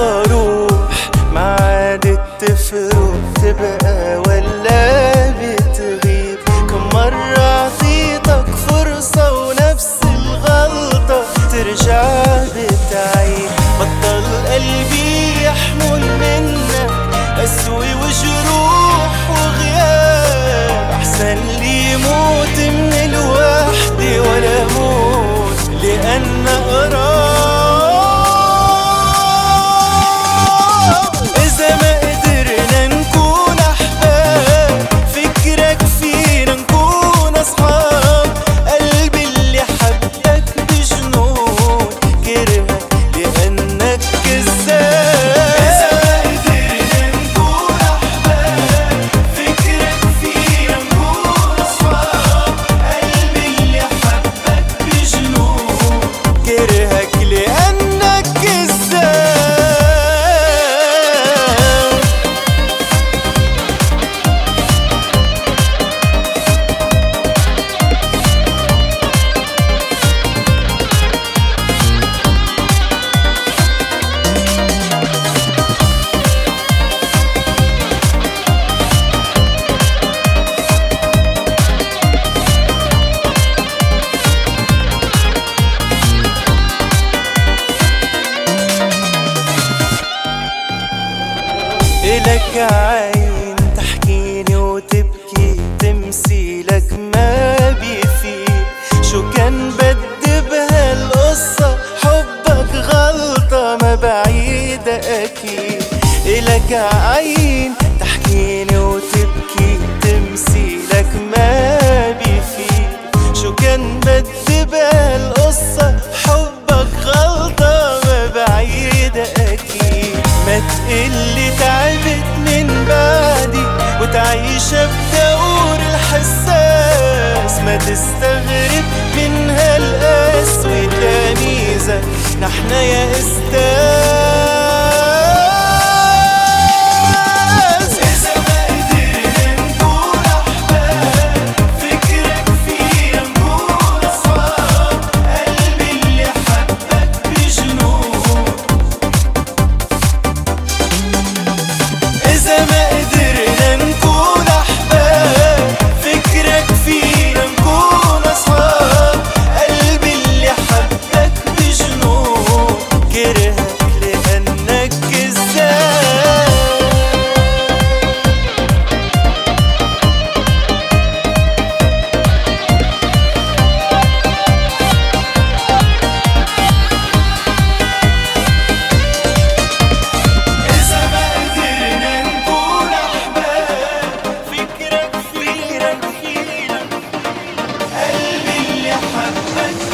اروح ما عادت تفرق تبقى ولا بتغيب. كم مرة اعطيتك فرصة ونفس الغلطة ترجع بتعيد. بطل قلبي يحمل منك قسوة وجروح وغياب. احسن لي موت من الوحدة ولا موت لأن قرار. إذا ما قدرنا نكون أحباب فكرك فينا نكون أصحاب. قلبي اللي حبك بجنون كرهك لأنك كذاب. إذا ما قدرنا نكون أحباب فكرك فينا نكون أصحاب. قلبي اللي حبك بجنون كرهك لأنك كذاب. إلك عين تحكيني وتبكي تمثيلك ما بيفيد. شو كان بدي بهالقصة حبك غلطة ما بعيدة أكيد. إلك عين تحكيني وتبكي تمثيلك ما بيفيد. شو كان بدي بهالقصة حبك غلطة ما بعيدة أكيد. ما تقلي تعبت من بعدي وتعيشها بدور الحساس. ما تستغرب من هالقسوة تمييزك نحنا يا أستاذ. إذا ما قدرنا نكون أحباب فكرك فينا نكون أصحاب. قلبي اللي حبك بجنون. إذا ما قدرنا نكون أحباب فكرك فينا نكون أصحاب. قلبي اللي حبك بجنون كرهك لأنك كذاب. إذا ما قدرنا نكون أحباب فكرك فينا قلبي اللي حبك